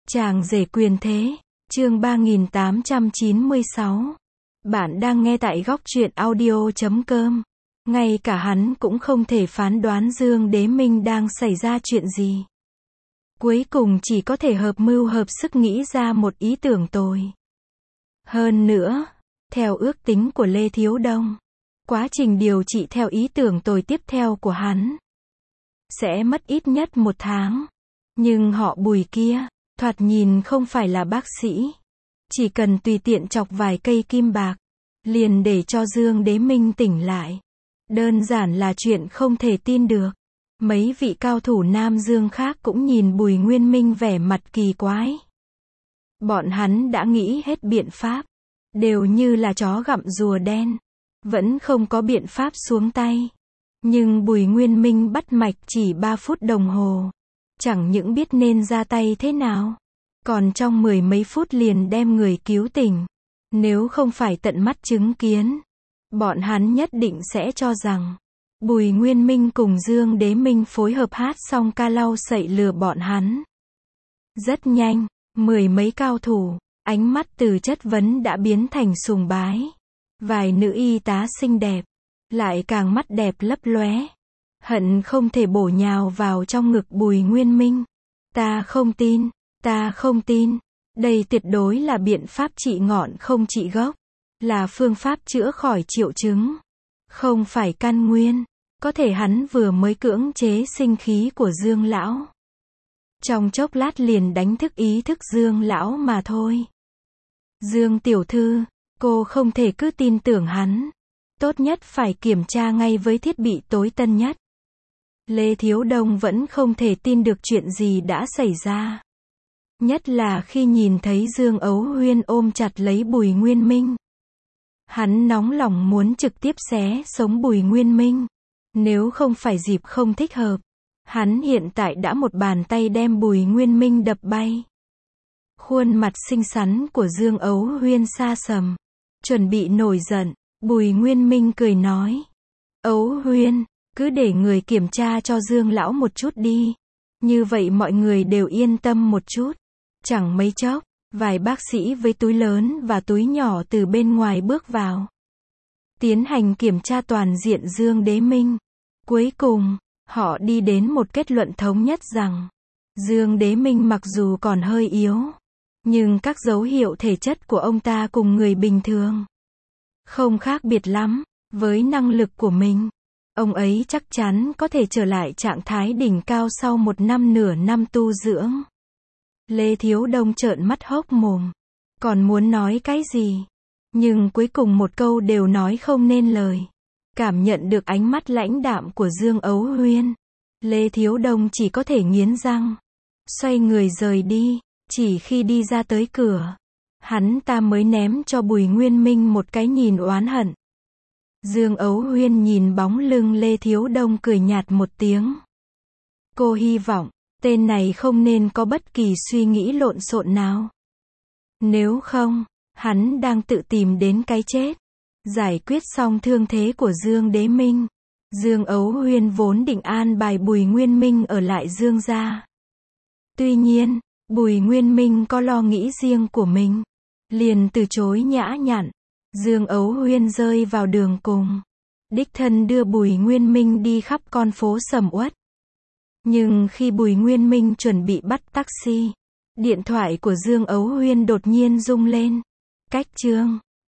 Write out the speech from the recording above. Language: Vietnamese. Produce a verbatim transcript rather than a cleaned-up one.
Chàng rể quyền thế, chương ba nghìn tám trăm chín mươi sáu. Bạn đang nghe tại góc truyện audio chấm com. Ngay cả hắn cũng không thể phán đoán Dương Đế Minh đang xảy ra chuyện gì. Cuối cùng chỉ có thể hợp mưu hợp sức nghĩ ra một ý tưởng tồi. Hơn nữa, theo ước tính của Lê Thiếu Đông, quá trình điều trị theo ý tưởng tồi tiếp theo của hắn sẽ mất ít nhất một tháng. Nhưng họ Bùi kia, thoạt nhìn không phải là bác sĩ. Chỉ cần tùy tiện chọc vài cây kim bạc, liền để cho Dương Đế Minh tỉnh lại. Đơn giản là chuyện không thể tin được. Mấy vị cao thủ Nam Dương khác cũng nhìn Bùi Nguyên Minh vẻ mặt kỳ quái. Bọn hắn đã nghĩ hết biện pháp, đều như là chó gặm rùa đen, vẫn không có biện pháp xuống tay. Nhưng Bùi Nguyên Minh bắt mạch chỉ ba phút đồng hồ, chẳng những biết nên ra tay thế nào, còn trong mười mấy phút liền đem người cứu tỉnh. Nếu không phải tận mắt chứng kiến, bọn hắn nhất định sẽ cho rằng Bùi Nguyên Minh cùng Dương Đế Minh phối hợp hát xong ca lau sậy lừa bọn hắn. Rất nhanh, mười mấy cao thủ, ánh mắt từ chất vấn đã biến thành sùng bái. Vài nữ y tá xinh đẹp, lại càng mắt đẹp lấp lóe, hận không thể bổ nhào vào trong ngực Bùi Nguyên Minh. Ta không tin, ta không tin, đây tuyệt đối là biện pháp trị ngọn không trị gốc, là phương pháp chữa khỏi triệu chứng, không phải căn nguyên. Có thể hắn vừa mới cưỡng chế sinh khí của Dương lão, trong chốc lát liền đánh thức ý thức Dương lão mà thôi. Dương tiểu thư, cô không thể cứ tin tưởng hắn, tốt nhất phải kiểm tra ngay với thiết bị tối tân nhất. Lê Thiếu Đông vẫn không thể tin được chuyện gì đã xảy ra. Nhất là khi nhìn thấy Dương Ấu Huyên ôm chặt lấy Bùi Nguyên Minh. Hắn nóng lòng muốn trực tiếp xé sống Bùi Nguyên Minh. Nếu không phải dịp không thích hợp, hắn hiện tại đã một bàn tay đem Bùi Nguyên Minh đập bay. Khuôn mặt xinh xắn của Dương Ấu Huyên sa sầm, chuẩn bị nổi giận. Bùi Nguyên Minh cười nói: Ấu Huyên, cứ để người kiểm tra cho Dương lão một chút đi. Như vậy mọi người đều yên tâm một chút. Chẳng mấy chốc, vài bác sĩ với túi lớn và túi nhỏ từ bên ngoài bước vào, tiến hành kiểm tra toàn diện Dương Đế Minh. Cuối cùng, họ đi đến một kết luận thống nhất rằng, Dương Đế Minh mặc dù còn hơi yếu, nhưng các dấu hiệu thể chất của ông ta cùng người bình thường không khác biệt lắm. Với năng lực của mình, ông ấy chắc chắn có thể trở lại trạng thái đỉnh cao sau một năm nửa năm tu dưỡng. Lê Thiếu Đông trợn mắt hốc mồm, còn muốn nói cái gì, nhưng cuối cùng một câu đều nói không nên lời. Cảm nhận được ánh mắt lãnh đạm của Dương Ấu Huyên, Lê Thiếu Đông chỉ có thể nghiến răng, xoay người rời đi. Chỉ khi đi ra tới cửa, hắn ta mới ném cho Bùi Nguyên Minh một cái nhìn oán hận. Dương Ấu Huyên nhìn bóng lưng Lê Thiếu Đông cười nhạt một tiếng. Cô hy vọng, tên này không nên có bất kỳ suy nghĩ lộn xộn nào. Nếu không, hắn đang tự tìm đến cái chết. Giải quyết xong thương thế của Dương Đế Minh, Dương Ấu Huyên vốn định an bài Bùi Nguyên Minh ở lại Dương gia. Tuy nhiên, Bùi Nguyên Minh có lo nghĩ riêng của mình, liền từ chối nhã nhặn. Dương Ấu Huyên rơi vào đường cùng, đích thân đưa Bùi Nguyên Minh đi khắp con phố sầm uất. Nhưng khi Bùi Nguyên Minh chuẩn bị bắt taxi, điện thoại của Dương Ấu Huyên đột nhiên rung lên. Cách chương